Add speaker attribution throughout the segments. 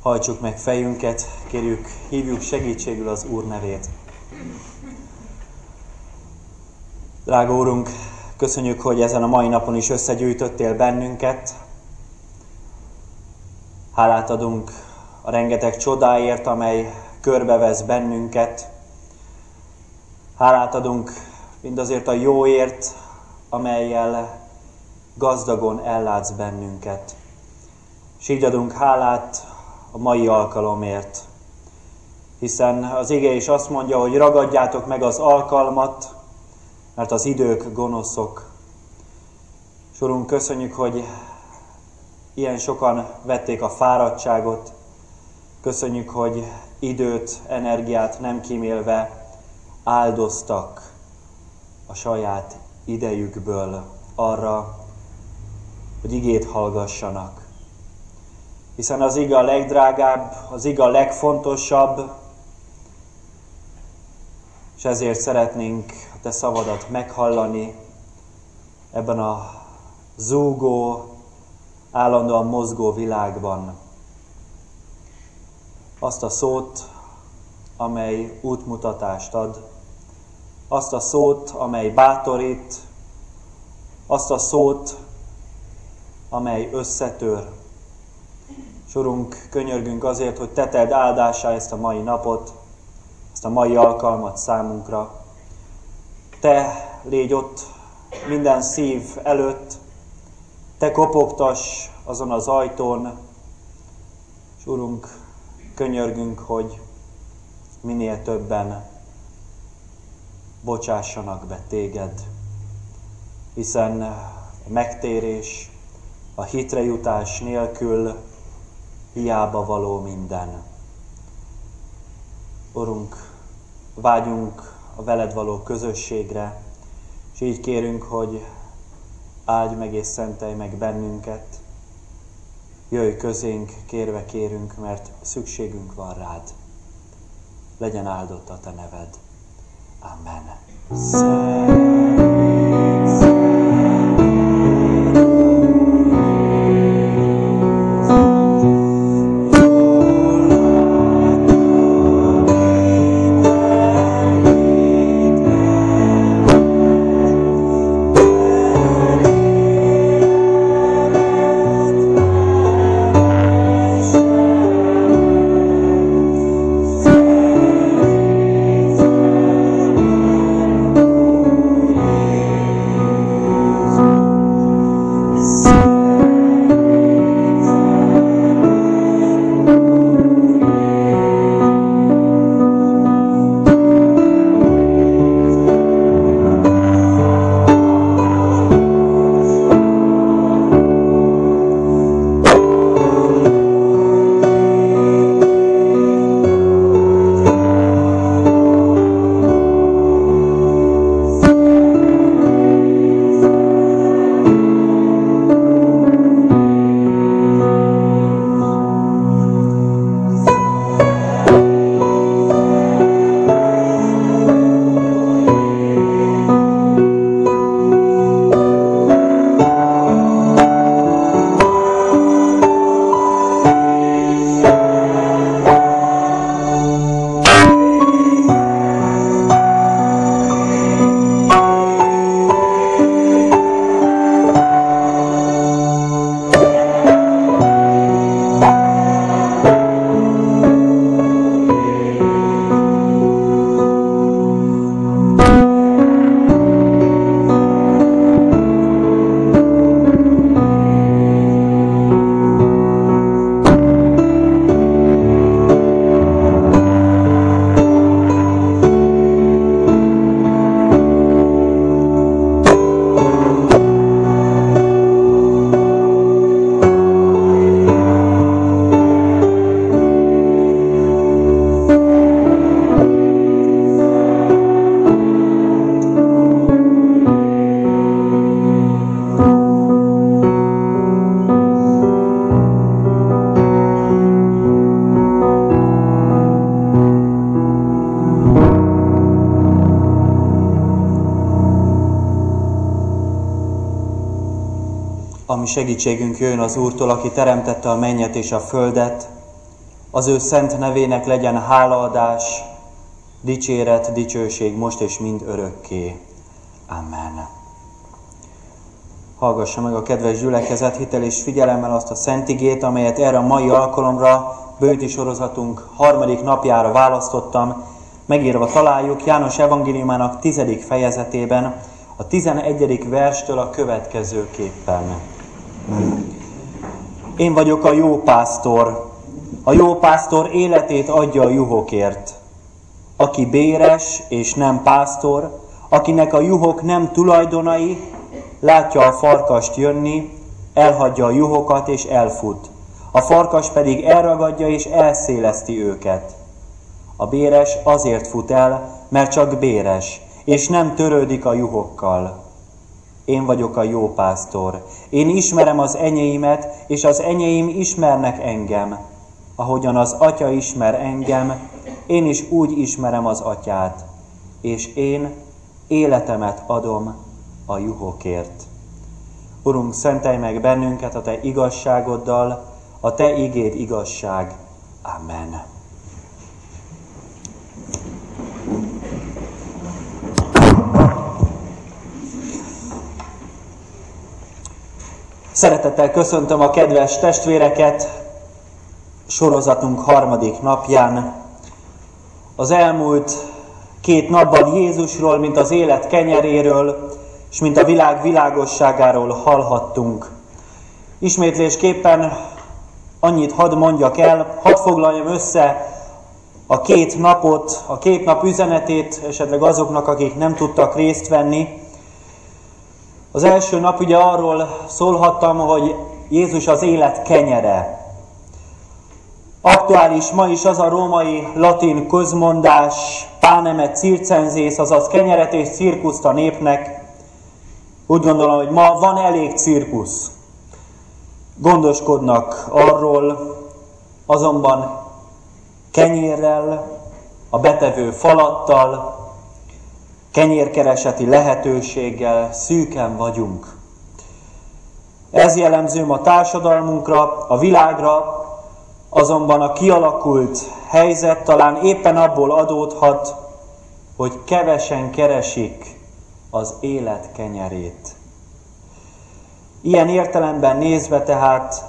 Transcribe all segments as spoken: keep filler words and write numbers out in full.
Speaker 1: Hajtsuk meg fejünket, kérjük, hívjuk segítségül az Úr nevét. Drága Úrunk, köszönjük, hogy ezen a mai napon is összegyűjtöttél bennünket. Hálát adunk a rengeteg csodáért, amely körbevesz bennünket. Hálát adunk mindazért a jóért, amellyel gazdagon ellátsz bennünket. És így adunk hálát a mai alkalomért. Hiszen az ige is azt mondja, hogy ragadjátok meg az alkalmat, mert az idők gonoszok. És Urunk, köszönjük, hogy ilyen sokan vették a fáradtságot. Köszönjük, hogy időt, energiát nem kímélve áldoztak a saját idejükből arra, hogy igét hallgassanak. Hiszen az ige a legdrágább, az ige a legfontosabb, és ezért szeretnénk a te szavadat meghallani ebben a zúgó, állandóan mozgó világban. Azt a szót, amely útmutatást ad, azt a szót, amely bátorít, azt a szót, amely összetör. És Urunk, könyörgünk azért, hogy te tedd áldássá ezt a mai napot, ezt a mai alkalmat számunkra. Te légy ott minden szív előtt, te kopogtass azon az ajtón, és Urunk, könyörgünk, hogy minél többen bocsássanak be téged, hiszen a megtérés, a hitre jutás nélkül hiába való minden. Urunk, vágyunk a veled való közösségre, és így kérünk, hogy áldj meg és szentelj meg bennünket. Jöjj közénk, kérve kérünk, mert szükségünk van rád. Legyen áldott a te neved. Amen. Szent. A mi segítségünk jön az Úrtól, aki teremtette a mennyet és a földet. Az ő szent nevének legyen hálaadás, dicséret, dicsőség most és mind örökké. Amen. Hallgassa meg a kedves gyülekezet hitel és figyelemmel azt a szent igét, amelyet erre a mai alkalomra, bőti sorozatunk harmadik napjára választottam. Megírva találjuk János evangéliumának tizedik fejezetében, a tizenegyedik verstől a következőképpen. Én vagyok a jó pásztor. A jó pásztor életét adja a juhokért. Aki béres és nem pásztor, akinek a juhok nem tulajdonai, látja a farkast jönni, elhagyja a juhokat és elfut. A farkas pedig elragadja és elszéleszti őket. A béres azért fut el, mert csak béres, és nem törődik a juhokkal. Én vagyok a jó pásztor. Én ismerem az enyéimet, és az enyéim ismernek engem. Ahogyan az Atya ismer engem, én is úgy ismerem az Atyát, és én életemet adom a juhokért. Urunk, szentelj meg bennünket a Te igazságoddal, a Te igéd igazság. Amen. Szeretettel köszöntöm a kedves testvéreket sorozatunk harmadik napján. Az elmúlt két napban Jézusról, mint az élet kenyeréről, és mint a világ világosságáról hallhattunk. Ismétlésképpen annyit hadd mondjak el, hadd foglaljam össze a két napot, a két nap üzenetét, esetleg azoknak, akik nem tudtak részt venni. Az első nap ugye arról szólhattam, hogy Jézus az élet kenyere. Aktuális ma is az a római latin közmondás, panem et circenses, azaz kenyeret és cirkuszt a népnek. Úgy gondolom, hogy ma van elég cirkusz. Gondoskodnak arról, azonban kenyérrel, a betevő falattal, kenyérkereseti lehetőséggel szűken vagyunk. Ez jellemző a társadalmunkra, a világra, azonban a kialakult helyzet talán éppen abból adódhat, hogy kevesen keresik az élet kenyerét. Ilyen értelemben nézve tehát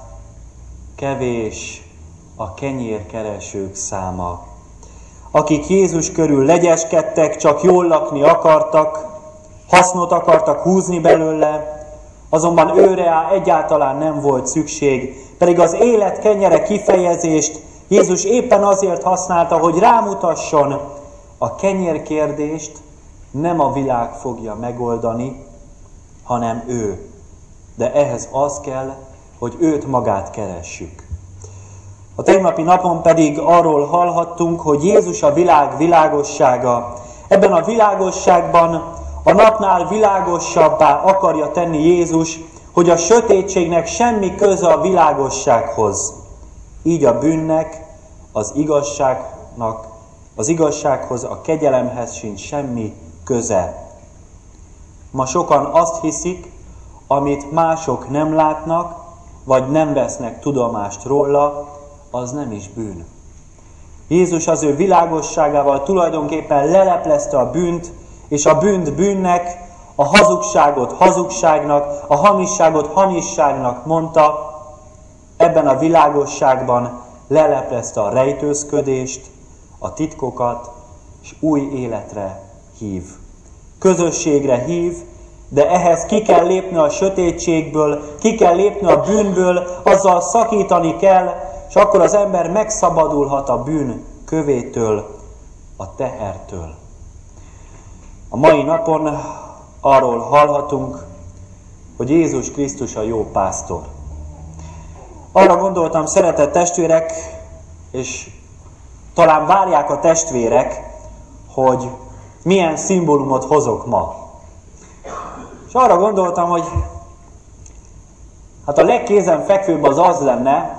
Speaker 1: kevés a kenyérkeresők száma. Akik Jézus körül legyeskedtek, csak jól lakni akartak, hasznot akartak húzni belőle, azonban őre egyáltalán nem volt szükség, pedig az élet kenyere kifejezést Jézus éppen azért használta, hogy rámutasson, a kenyérkérdést nem a világ fogja megoldani, hanem ő. De ehhez az kell, hogy őt magát keressük. A tegnapi napon pedig arról hallhattunk, hogy Jézus a világ világossága. Ebben a világosságban a napnál világosabbá akarja tenni Jézus, hogy a sötétségnek semmi köze a világossághoz. Így a bűnnek, az igazságnak, az igazsághoz, a kegyelemhez sincs semmi köze. Ma sokan azt hiszik, amit mások nem látnak, vagy nem vesznek tudomást róla, az nem is bűn. Jézus az ő világosságával tulajdonképpen leleplezte a bűnt, és a bűnt bűnnek, a hazugságot hazugságnak, a hamisságot hamisságnak mondta. Ebben a világosságban leleplezte a rejtőzködést, a titkokat, és új életre hív. Közösségre hív, de ehhez ki kell lépni a sötétségből, ki kell lépni a bűnből, azzal szakítani kell, és akkor az ember megszabadulhat a bűn kövétől, a tehertől. A mai napon arról hallhatunk, hogy Jézus Krisztus a jó pásztor. Arra gondoltam, szeretett testvérek, és talán várják a testvérek, hogy milyen szimbólumot hozok ma. És arra gondoltam, hogy hát a legkézenfekvőbb az az lenne,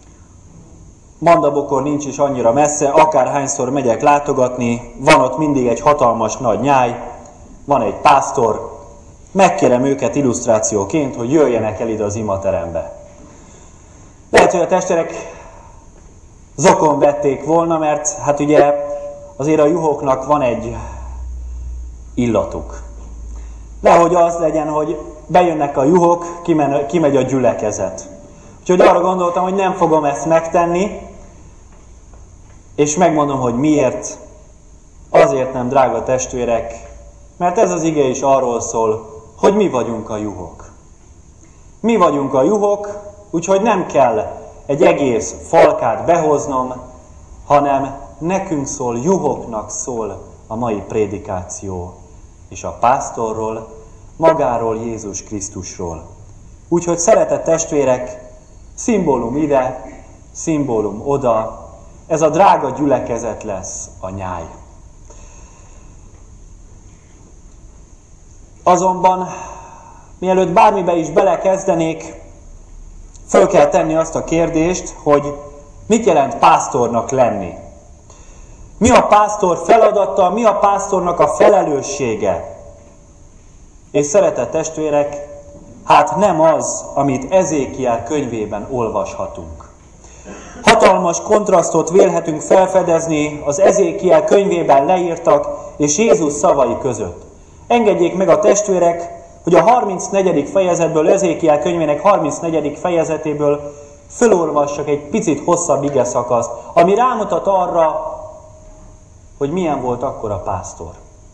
Speaker 1: Mandabokor nincs is annyira messze, akárhányszor megyek látogatni, van ott mindig egy hatalmas nagy nyáj, van egy pásztor, megkérem őket illusztrációként, hogy jöjjenek el ide az imaterembe. Lehet, hogy a testvérek zokon vették volna, mert hát ugye azért a juhoknak van egy illatuk. Nehogy az legyen, hogy bejönnek a juhok, kimen, kimegy a gyülekezet. Úgyhogy arra gondoltam, hogy nem fogom ezt megtenni, és megmondom, hogy miért. Azért nem, drága testvérek, mert ez az ige is arról szól, hogy mi vagyunk a juhok. Mi vagyunk a juhok, úgyhogy nem kell egy egész falkát behoznom, hanem nekünk szól, juhoknak szól a mai prédikáció. És a pásztorról, magáról, Jézus Krisztusról. Úgyhogy szeretett testvérek, szimbólum ide, szimbólum oda, ez a drága gyülekezet lesz a nyáj. Azonban, mielőtt bármibe is belekezdenék, föl kell tenni azt a kérdést, hogy mit jelent pásztornak lenni. Mi a pásztor feladata, mi a pásztornak a felelőssége? És szeretett testvérek, hát nem az, amit Ezékiel könyvében olvashatunk. Hatalmas kontrasztot vélhetünk felfedezni az Ezékiel könyvében leírtak és Jézus szavai között. Engedjék meg a testvérek, hogy a harmincnegyedik fejezetből, Ezékiel könyvének harmincnegyedik fejezetéből fölolvassak egy picit hosszabb ige szakaszt, ami rámutat arra, hogy milyen volt akkor a pásztor.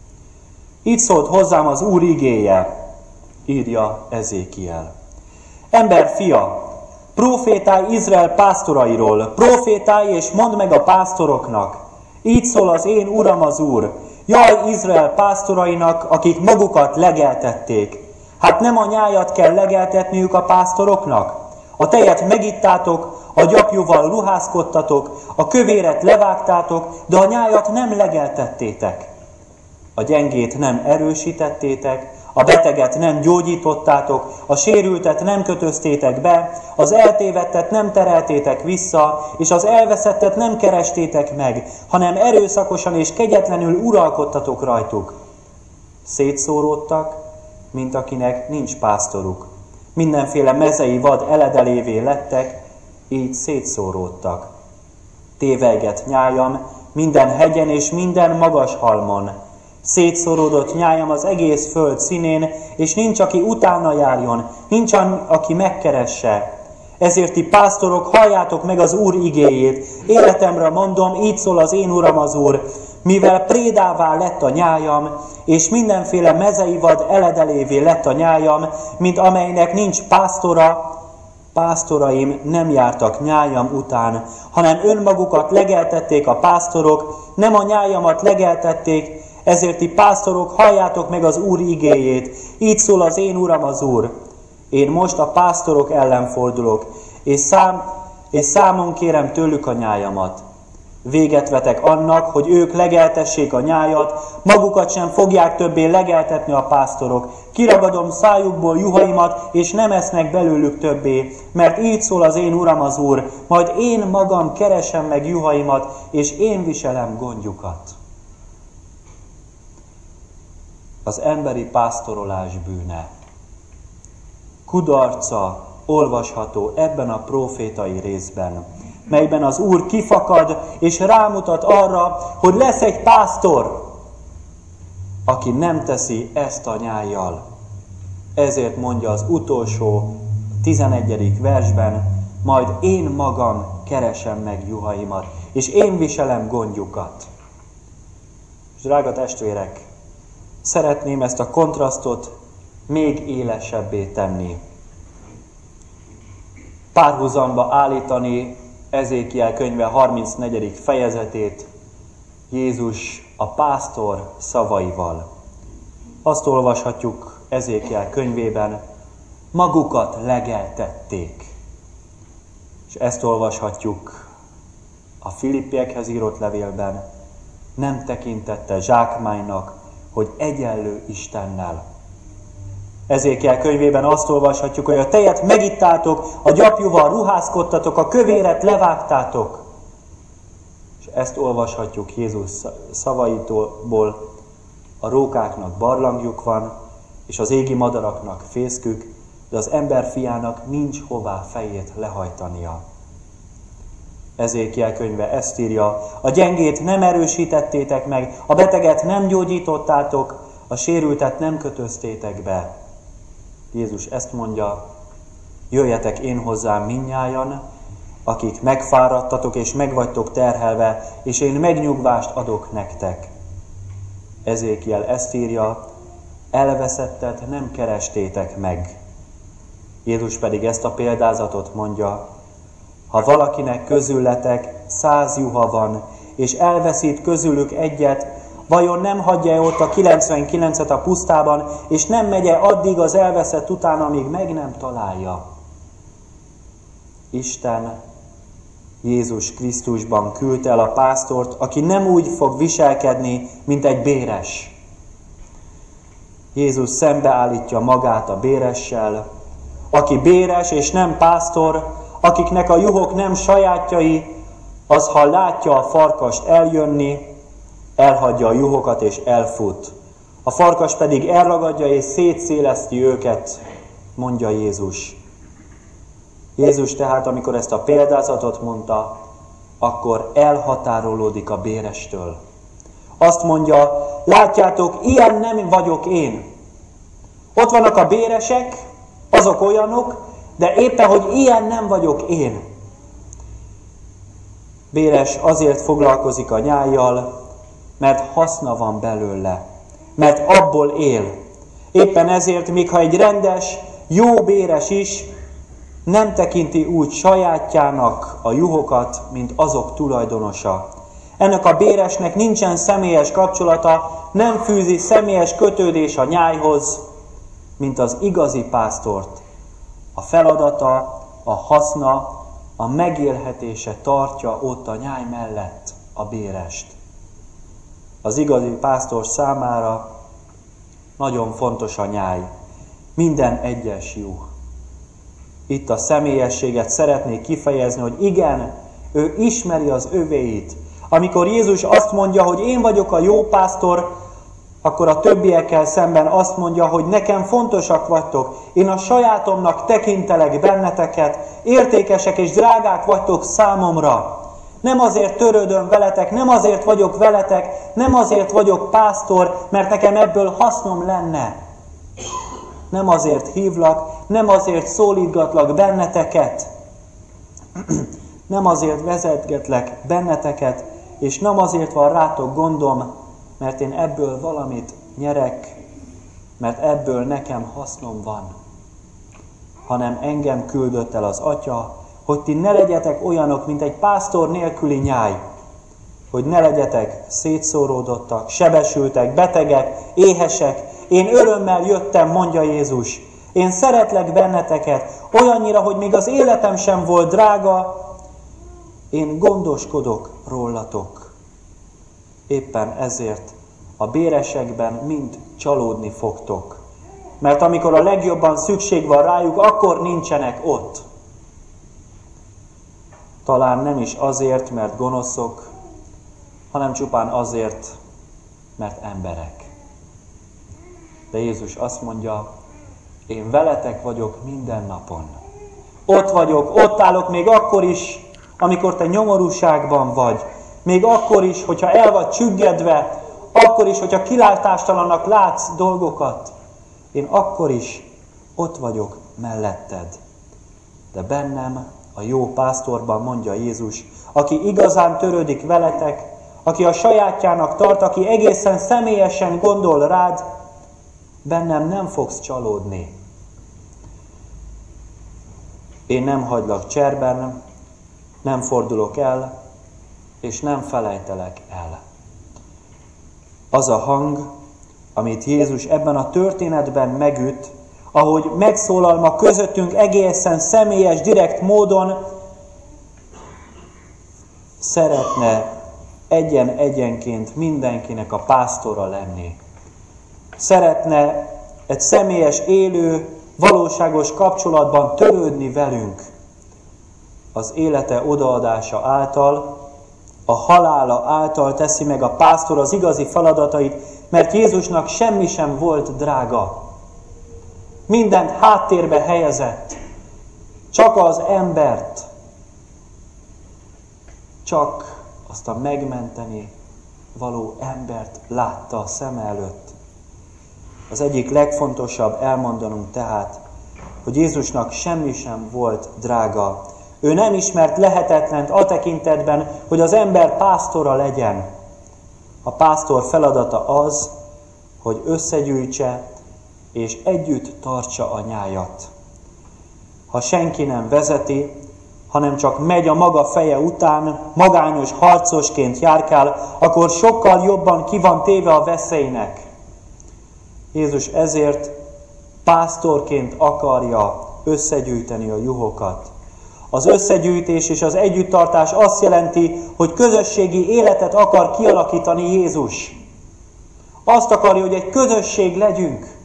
Speaker 1: Így szólt hozzám az Úr igéje, írja Ezékiel. Ember fia, profétálj Izrael pásztorairól, profétálj és mondd meg a pásztoroknak. Így szól az én Uram az Úr. Jaj Izrael pásztorainak, akik magukat legeltették. Hát nem a nyájat kell legeltetniük a pásztoroknak? A tejet megittátok, a gyapjúval ruházkodtatok, a kövéret levágtátok, de a nyájat nem legeltettétek. A gyengét nem erősítettétek, a beteget nem gyógyítottátok, a sérültet nem kötöztétek be, az eltévedtet nem tereltétek vissza, és az elveszettet nem kerestétek meg, hanem erőszakosan és kegyetlenül uralkodtatok rajtuk. Szétszóródtak, mint akinek nincs pásztoruk. Mindenféle mezei vad eledelévé lettek, így szétszóródtak. Tévelyget nyájam minden hegyen és minden magas halmon. Szétszóródott nyájam az egész föld színén, és nincs, aki utána járjon, nincs, aki megkeresse. Ezért ti pásztorok, halljátok meg az Úr igéjét. Életemre mondom, így szól az én Uram az Úr, mivel prédává lett a nyájam, és mindenféle mezei vad eledelévé lett a nyájam, mint amelynek nincs pásztora, pásztoraim nem jártak nyájam után, hanem önmagukat legeltették a pásztorok, nem a nyájamat legeltették, ezért ti pásztorok, halljátok meg az Úr igéjét. Így szól az én Uram az Úr. Én most a pásztorok ellen fordulok, és, szám, és számon kérem tőlük a nyájamat. Véget vetek annak, hogy ők legeltessék a nyájat, magukat sem fogják többé legeltetni a pásztorok. Kiragadom szájukból juhaimat, és nem esznek belőlük többé, mert így szól az én Uram az Úr, majd én magam keresem meg juhaimat, és én viselem gondjukat. Az emberi pásztorolás bűne. Kudarca olvasható ebben a prófétai részben, melyben az Úr kifakad és rámutat arra, hogy lesz egy pásztor, aki nem teszi ezt a nyájjal. Ezért mondja az utolsó, tizenegyedik versben, majd én magam keresem meg juhaimat, és én viselem gondjukat. És drága testvérek, szeretném ezt a kontrasztot még élesebbé tenni. Párhuzamba állítani Ezékiel könyve harmincnegyedik fejezetét Jézus a pásztor szavaival. Azt olvashatjuk Ezékiel könyvében, magukat legeltették. És ezt olvashatjuk a Filippiekhez írott levélben, nem tekintette zsákmánynak, hogy egyenlő Istennel. Ezékiel könyvében azt olvashatjuk, hogy a tejet megittátok, a gyapjúval ruházkodtatok, a kövéret levágtátok. És ezt olvashatjuk Jézus szavaitól, a rókáknak barlangjuk van, és az égi madaraknak fészkük, de az ember fiának nincs hová fejét lehajtania. Ezékiel könyve ezt írja: a gyengét nem erősítettétek meg, a beteget nem gyógyítottátok, a sérültet nem kötöztétek be. Jézus ezt mondja: jöjjetek én hozzám mindnyájan, akik megfáradtatok és megvagytok terhelve, és én megnyugvást adok nektek. Ezékiel ezt írja: elveszettet nem kerestétek meg. Jézus pedig ezt a példázatot mondja: ha valakinek közületek száz juha van, és elveszít közülük egyet, vajon nem hagyja ott a kilencvenkilencet a pusztában, és nem megye addig az elveszett után, amíg meg nem találja? Isten Jézus Krisztusban küldte el a pásztort, aki nem úgy fog viselkedni, mint egy béres. Jézus szembeállítja magát a béressel, aki béres és nem pásztor, akiknek a juhok nem sajátjai, az, ha látja a farkast eljönni, elhagyja a juhokat és elfut. A farkas pedig elragadja és szétszéleszti őket, mondja Jézus. Jézus tehát, amikor ezt a példázatot mondta, akkor elhatárolódik a bérestől. Azt mondja: látjátok, ilyen nem vagyok én. Ott vannak a béresek, azok olyanok, de éppen, hogy ilyen nem vagyok én. Béres azért foglalkozik a nyájjal, mert haszna van belőle, mert abból él. Éppen ezért, még ha egy rendes, jó béres is, nem tekinti úgy sajátjának a juhokat, mint azok tulajdonosa. Ennek a béresnek nincsen személyes kapcsolata, nem fűzi személyes kötődés a nyájhoz, mint az igazi pásztort. A feladata, a haszna, a megélhetése tartja ott a nyáj mellett a bérest. Az igazi pásztor számára nagyon fontos a nyáj, minden egyes juh. Itt a személyességet szeretnék kifejezni, hogy igen, ő ismeri az övéit. Amikor Jézus azt mondja, hogy én vagyok a jó pásztor, akkor a többiekkel szemben azt mondja, hogy nekem fontosak vagytok, én a sajátomnak tekintelek benneteket, értékesek és drágák vagytok számomra. Nem azért törődöm veletek, nem azért vagyok veletek, nem azért vagyok pásztor, mert nekem ebből hasznom lenne. Nem azért hívlak, nem azért szólítgatlak benneteket, nem azért vezetgetlek benneteket, és nem azért van rátok gondom, mert én ebből valamit nyerek, mert ebből nekem hasznom van, hanem engem küldött el az Atya, hogy ti ne legyetek olyanok, mint egy pásztor nélküli nyáj, hogy ne legyetek szétszóródottak, sebesültek, betegek, éhesek. Én örömmel jöttem, mondja Jézus. Én szeretlek benneteket, olyannyira, hogy még az életem sem volt drága, én gondoskodok rólatok. Éppen ezért a béresekben mind csalódni fogtok. Mert amikor a legjobban szükség van rájuk, akkor nincsenek ott. Talán nem is azért, mert gonoszok, hanem csupán azért, mert emberek. De Jézus azt mondja, én veletek vagyok minden napon. Ott vagyok, ott állok még akkor is, amikor te nyomorúságban vagy. Még akkor is, hogyha el vagy csüggedve, akkor is, hogyha kilátástalannak látsz dolgokat. Én akkor is ott vagyok melletted. De bennem, a jó pásztorban, mondja Jézus, aki igazán törődik veletek, aki a sajátjának tart, aki egészen személyesen gondol rád, bennem nem fogsz csalódni. Én nem hagylak cserben, nem fordulok el, és nem felejtelek el. Az a hang, amit Jézus ebben a történetben megüt, ahogy megszólal ma közöttünk egészen személyes, direkt módon, szeretne egyen-egyenként mindenkinek a pásztora lenni. Szeretne egy személyes, élő, valóságos kapcsolatban törődni velünk. Az élete odaadása által, a halála által teszi meg a pásztor az igazi feladatait, mert Jézusnak semmi sem volt drága. Mindent háttérbe helyezett, csak az embert. csak azt a megmenteni való embert látta a szeme előtt. Az egyik legfontosabb elmondanunk tehát, hogy Jézusnak semmi sem volt drága. Ő nem ismert lehetetlent a tekintetben, hogy az ember pásztora legyen. A pásztor feladata az, hogy összegyűjtse és együtt tartsa a nyájat. Ha senki nem vezeti, hanem csak megy a maga feje után, magányos harcosként járkál, akkor sokkal jobban ki van téve a veszélynek. Jézus ezért pásztorként akarja összegyűjteni a juhokat. Az összegyűjtés és az együttartás azt jelenti, hogy közösségi életet akar kialakítani Jézus. Azt akarja, hogy egy közösség legyünk.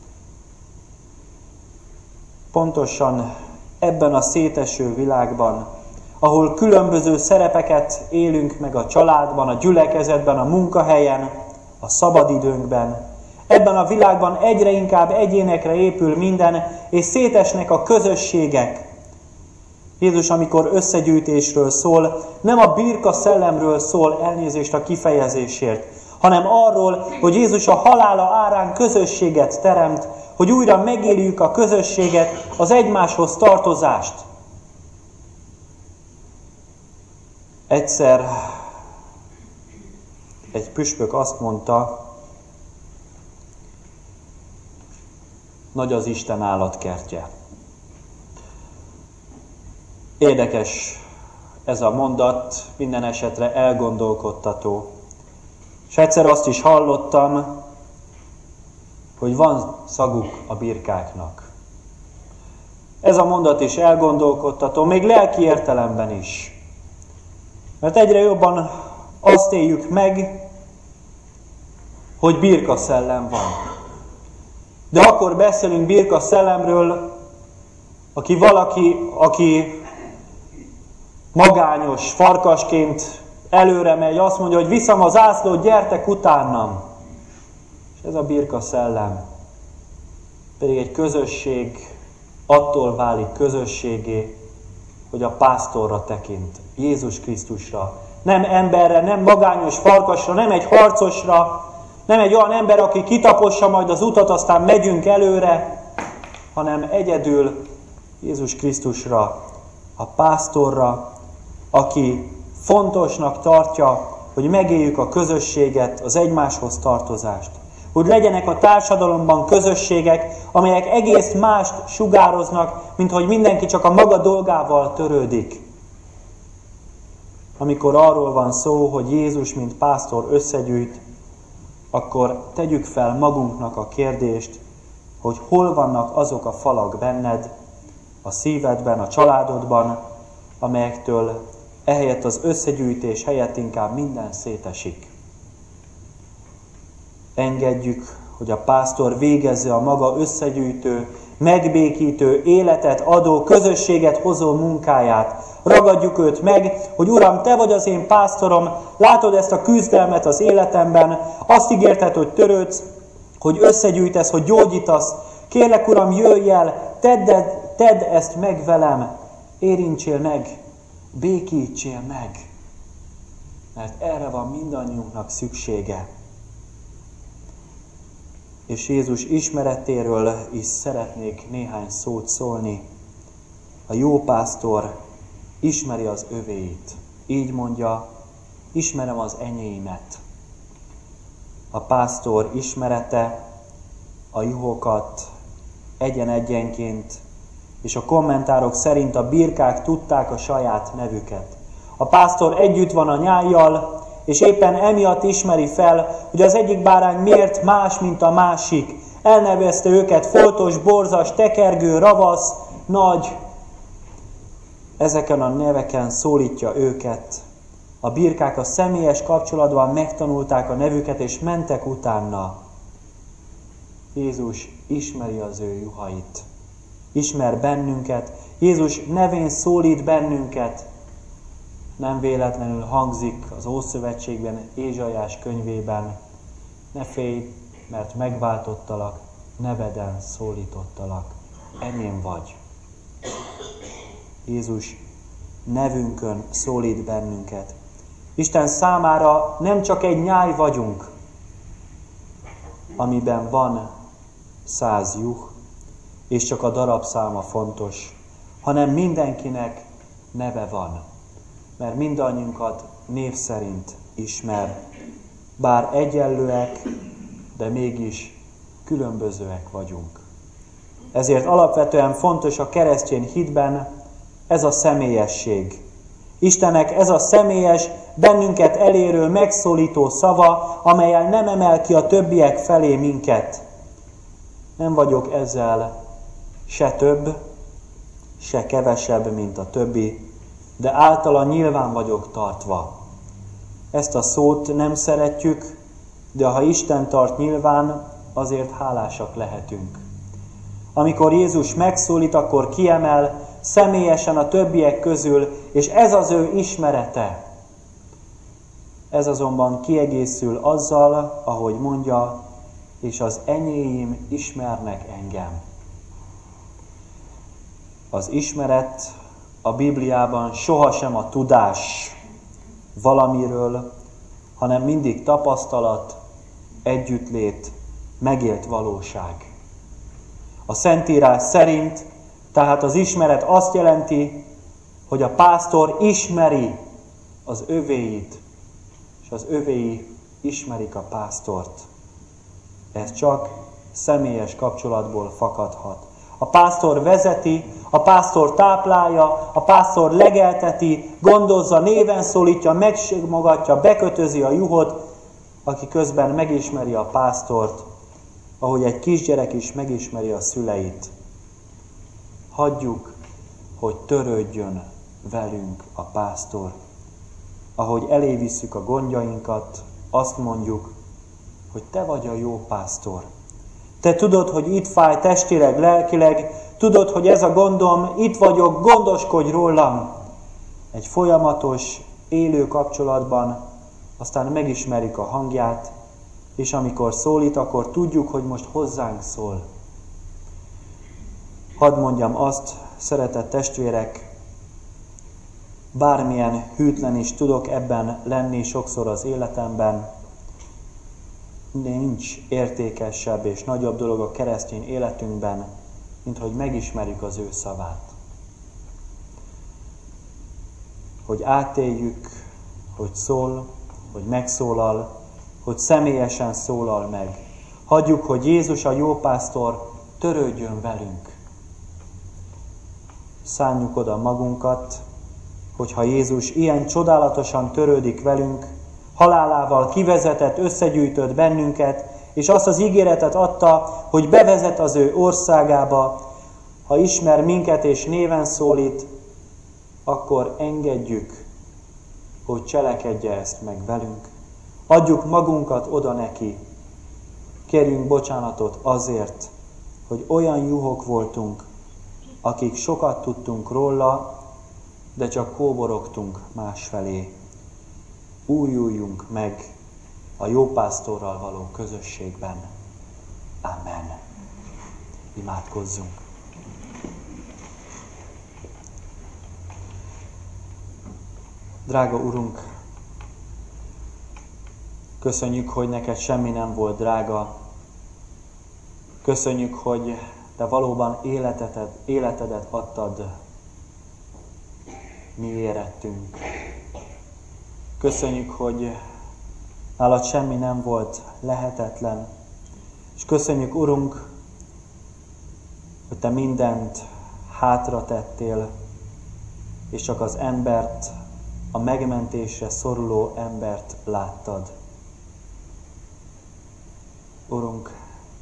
Speaker 1: Pontosan ebben a széteső világban, ahol különböző szerepeket élünk meg a családban, a gyülekezetben, a munkahelyen, a szabadidőnkben, ebben a világban egyre inkább egyénekre épül minden, és szétesnek a közösségek. Jézus, amikor összegyűjtésről szól, nem a birka szellemről szól, elnézést a kifejezésért, hanem arról, hogy Jézus a halála árán közösséget teremt, hogy újra megéljük a közösséget, az egymáshoz tartozást. Egyszer egy püspök azt mondta, nagy az Isten állatkertje. Érdekes ez a mondat, minden esetre elgondolkodtató. És egyszer azt is hallottam, hogy van szaguk a birkáknak. Ez a mondat is elgondolkodtató, még lelki értelemben is. Mert egyre jobban azt éljük meg, hogy birka szellem van. De akkor beszélünk birka szellemről, aki valaki, aki magányos farkasként előre megy, azt mondja, hogy viszem az zászlót, gyertek utánam. És ez a birka szellem. Pedig egy közösség attól válik közösségé, hogy a pásztorra tekint, Jézus Krisztusra. Nem emberre, nem magányos farkasra, nem egy harcosra, nem egy olyan ember, aki kitapossa majd az utat, aztán megyünk előre, hanem egyedül Jézus Krisztusra, a pásztorra, aki fontosnak tartja, hogy megéljük a közösséget, az egymáshoz tartozást. Hogy legyenek a társadalomban közösségek, amelyek egész mást sugároznak, mint hogy mindenki csak a maga dolgával törődik. Amikor arról van szó, hogy Jézus, mint pásztor összegyűjt, akkor tegyük fel magunknak a kérdést, hogy hol vannak azok a falak benned, a szívedben, a családodban, amelyektől ehelyett az összegyűjtés helyett inkább minden szétesik. Engedjük, hogy a pásztor végezze a maga összegyűjtő, megbékítő, életet adó, közösséget hozó munkáját. Ragadjuk őt meg, hogy Uram, Te vagy az én pásztorom, látod ezt a küzdelmet az életemben, azt ígérted, hogy törődsz, hogy összegyűjtesz, hogy gyógyítasz. Kérlek, Uram, jöjj el, tedd, tedd ezt meg velem, érintsél meg, békítsél meg, mert erre van mindannyiunknak szüksége. És Jézus ismeretéről is szeretnék néhány szót szólni. A jó pásztor ismeri az övéit. Így mondja, ismerem az enyéimet. A pásztor ismerete a juhokat egyen-egyenként, és a kommentárok szerint a birkák tudták a saját nevüket. A pásztor együtt van a nyájjal, és éppen emiatt ismeri fel, hogy az egyik bárány miért más, mint a másik. Elnevezte őket foltos, borzas, tekergő, ravasz, nagy. Ezeken a neveken szólítja őket. A birkák a személyes kapcsolatban megtanulták a nevüket, és mentek utána. Jézus ismeri az ő juhait. Ismer bennünket. Jézus nevén szólít bennünket. Nem véletlenül hangzik az Ószövetségben, Ézsaiás könyvében: ne félj, mert megváltottalak, neveden szólítottalak. Enyém vagy. Jézus nevünkön szólít bennünket. Isten számára nem csak egy nyáj vagyunk, amiben van száz juh, és csak a darabszáma fontos, hanem mindenkinek neve van, mert mindannyiunkat név szerint ismer, bár egyenlőek, de mégis különbözőek vagyunk. Ezért alapvetően fontos a keresztény hitben ez a személyesség. Istennek ez a személyes, bennünket elérő, megszólító szava, amellyel nem emel ki a többiek felé minket. Nem vagyok ezzel se több, se kevesebb, mint a többi, de általa nyilván vagyok tartva. Ezt a szót nem szeretjük, de ha Isten tart nyilván, azért hálásak lehetünk. Amikor Jézus megszólít, akkor kiemel személyesen a többiek közül, és ez az ő ismerete. Ez azonban kiegészül azzal, ahogy mondja, és az enyéim ismernek engem. Az ismeret a Bibliában sohasem a tudás valamiről, hanem mindig tapasztalat, együttlét, megélt valóság. A Szentírás szerint tehát az ismeret azt jelenti, hogy a pásztor ismeri az övéit, és az övéi ismerik a pásztort. Ez csak személyes kapcsolatból fakadhat. A pásztor vezeti, a pásztor táplálja, a pásztor legelteti, gondozza, néven szólítja, megsimogatja, bekötözi a juhot, aki közben megismeri a pásztort, ahogy egy kisgyerek is megismeri a szüleit. Hagyjuk, hogy törődjön velünk a pásztor. Ahogy elévisszük a gondjainkat, azt mondjuk, hogy te vagy a jó pásztor. Te tudod, hogy itt fáj testileg, lelkileg, tudod, hogy ez a gondom, itt vagyok, gondoskodj rólam. Egy folyamatos, élő kapcsolatban aztán megismerik a hangját, és amikor szólít, akkor tudjuk, hogy most hozzánk szól. Hadd mondjam azt, szeretett testvérek, bármilyen hűtlen is tudok ebben lenni sokszor az életemben, nincs értékesebb és nagyobb dolog a keresztény életünkben, mint hogy megismerjük az ő szavát. Hogy átéljük, hogy szól, hogy megszólal, hogy személyesen szólal meg. Hagyjuk, hogy Jézus a jó pásztor törődjön velünk. Szánjuk oda magunkat, hogyha Jézus ilyen csodálatosan törődik velünk, halálával kivezetett, összegyűjtött bennünket, és azt az ígéretet adta, hogy bevezet az ő országába, ha ismer minket és néven szólít, akkor engedjük, hogy cselekedje ezt meg velünk. Adjuk magunkat oda neki. Kérjünk bocsánatot azért, hogy olyan juhok voltunk, akik sokat tudtunk róla, de csak kóborogtunk másfelé. Újuljunk meg a jó pásztorral való közösségben. Amen. Imádkozzunk. Drága Urunk, köszönjük, hogy neked semmi nem volt drága. Köszönjük, hogy te valóban életedet, életedet adtad mi érettünk. Köszönjük, hogy nálad semmi nem volt lehetetlen. És köszönjük, Urunk, hogy te mindent hátra tettél, és csak az embert, a megmentésre szoruló embert láttad. Urunk,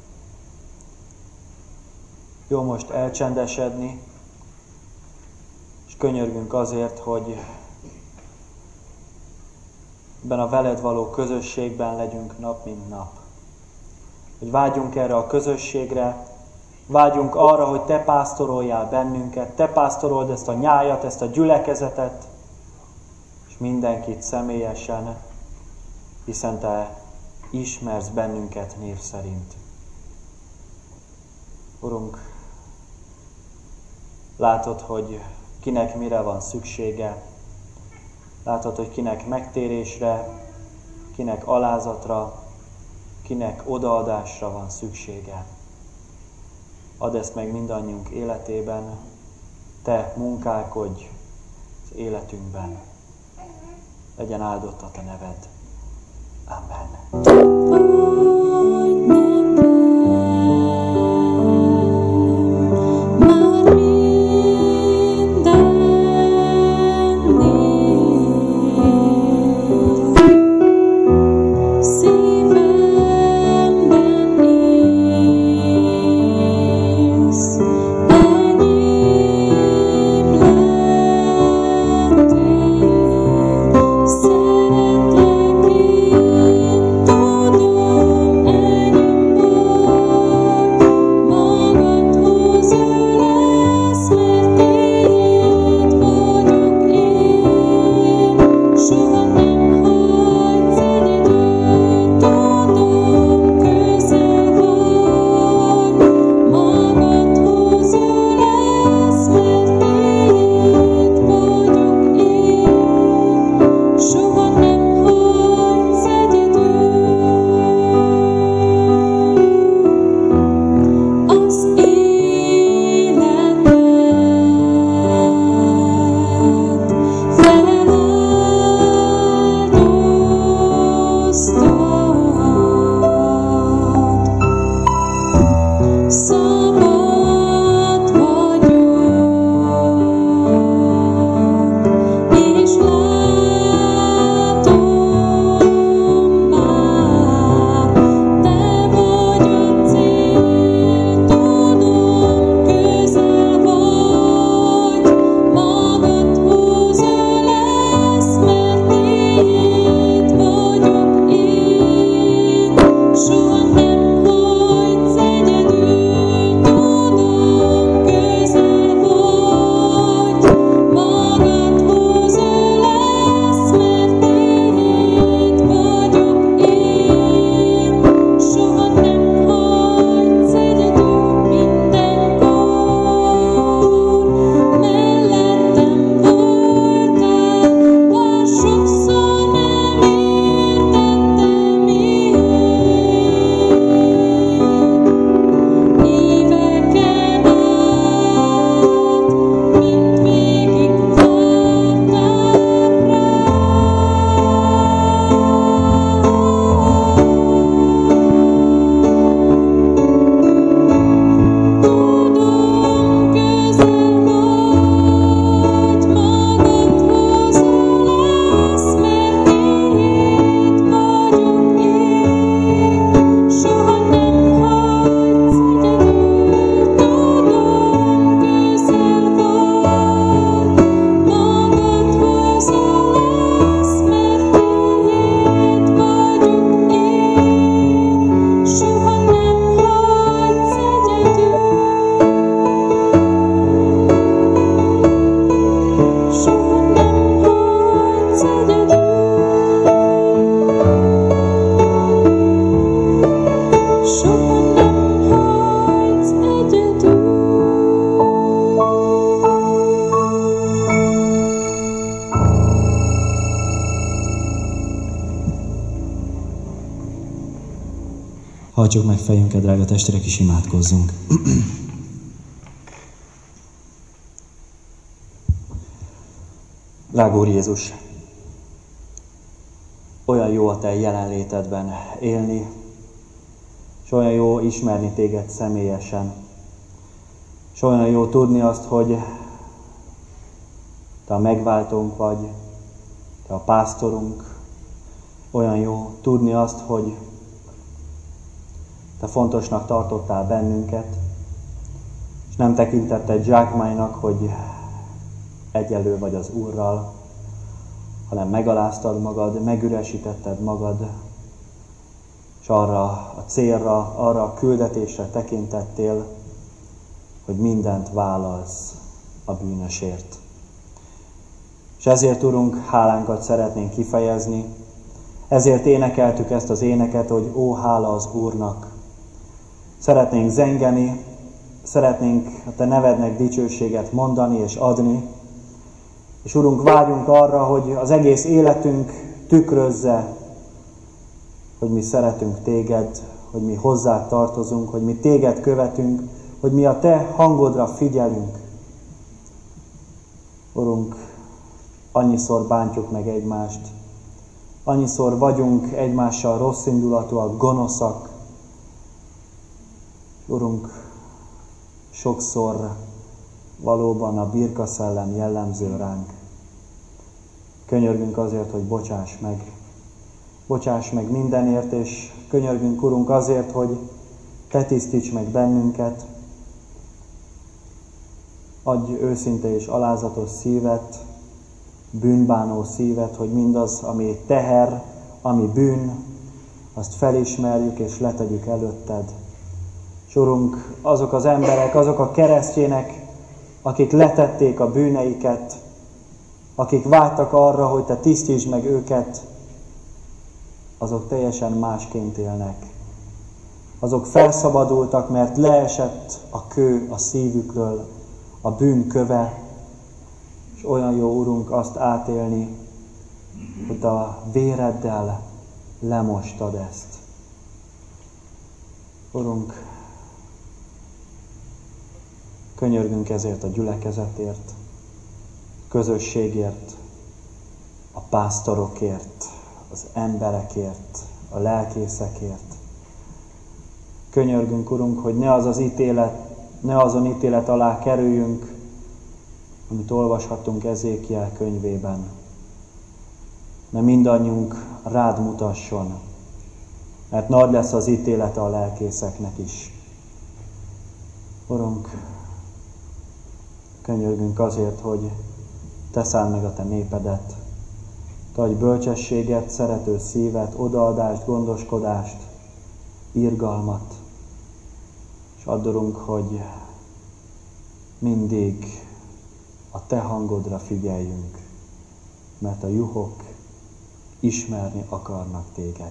Speaker 1: jó most elcsendesedni, és könyörgünk azért, hogy ebben a veled való közösségben legyünk nap mint nap. Hogy vágyunk erre a közösségre, vágyunk arra, hogy te pásztoroljál bennünket, te pásztorold ezt a nyájat, ezt a gyülekezetet, és mindenkit személyesen, hiszen te ismersz bennünket név szerint. Urunk, látod, hogy kinek mire van szüksége. Látod, hogy kinek megtérésre, kinek alázatra, kinek odaadásra van szüksége. Add ezt meg mindannyiunk életében, te munkálkodj az életünkben. Legyen áldott a te neved. Amen.
Speaker 2: Hajtsuk meg fejünket, drága testvérek, és imádkozzunk.
Speaker 1: Drága Úr Jézus, olyan jó a Te jelenlétedben élni, és olyan jó ismerni Téged személyesen, és olyan jó tudni azt, hogy Te a megváltónk vagy, Te a pásztorunk, olyan jó tudni azt, hogy Te fontosnak tartottál bennünket, és nem tekintetted zsákmánynak, hogy egyelő vagy az Úrral, hanem megaláztad magad, megüresítetted magad, és arra a célra, arra a küldetésre tekintettél, hogy mindent vállalsz a bűnösért. És ezért, Urunk, hálánkat szeretnénk kifejezni, ezért énekeltük ezt az éneket, hogy ó, hála az Úrnak. Szeretnénk zengeni, szeretnénk a Te nevednek dicsőséget mondani és adni, És Urunk, vágyunk arra, hogy az egész életünk tükrözze, hogy mi szeretünk Téged, hogy mi hozzád tartozunk, hogy mi Téged követünk, hogy mi a Te hangodra figyelünk. Urunk, annyiszor bántjuk meg egymást, annyiszor vagyunk egymással rosszindulatúak, gonoszak. Urunk, sokszor valóban a birkaszellem jellemző ránk. Könyörgünk azért, hogy bocsáss meg. Bocsáss meg mindenért, és könyörgünk, Urunk, azért, hogy Te tisztíts meg bennünket. Adj őszinte és alázatos szívet, bűnbánó szívet, hogy mindaz, ami teher, ami bűn, azt felismerjük és letegyük előtted. És Urunk, azok az emberek, azok a keresztjének, akik letették a bűneiket, akik vágytak arra, hogy Te tisztítsd meg őket, azok teljesen másként élnek. Azok felszabadultak, mert leesett a kő a szívükről, a bűn köve, és olyan jó, Urunk, azt átélni, hogy a véreddel lemostad ezt. Urunk, könyörgünk ezért a gyülekezetért, közösségért, a pásztorokért, az emberekért, a lelkészekért. Könyörgünk, Urunk, hogy ne az az ítélet, ne azon ítélet alá kerüljünk, amit olvashattunk Ezékiel könyvében. Mert mindannyiunk rád mutasson, mert nagy lesz az ítélete a lelkészeknek is. Urunk, könyörgünk azért, hogy Te szánd meg a Te népedet. Te adj bölcsességet, szerető szívet, odaadást, gondoskodást, irgalmat. És add, Urunk, hogy mindig a Te hangodra figyeljünk, mert a juhok ismerni akarnak Téged.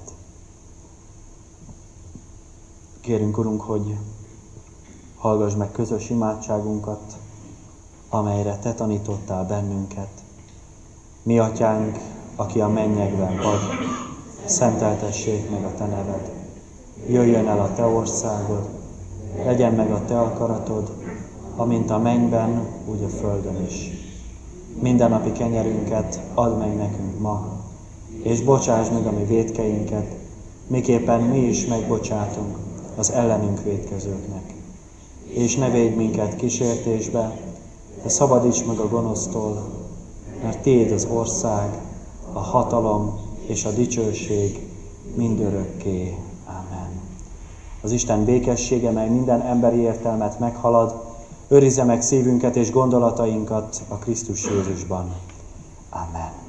Speaker 1: Kérünk, Urunk, hogy hallgass meg közös imádságunkat, amelyre Te tanítottál bennünket. Mi Atyánk, aki a mennyekben vagy, szenteltessék meg a Te neved. Jöjjön el a Te országod, legyen meg a Te akaratod, amint a mennyben, úgy a földön is. Mindennapi kenyerünket add meg nekünk ma, és bocsásd meg a mi vétkeinket, miképpen mi is megbocsátunk az ellenünk vétkezőknek. És ne védj minket kísértésbe, de szabadíts meg a gonosztól, mert Tiéd az ország, a hatalom és a dicsőség mindörökké. Amen. Az Isten békessége, mely minden emberi értelmet meghalad, őrizze meg szívünket és gondolatainkat a Krisztus Jézusban. Amen.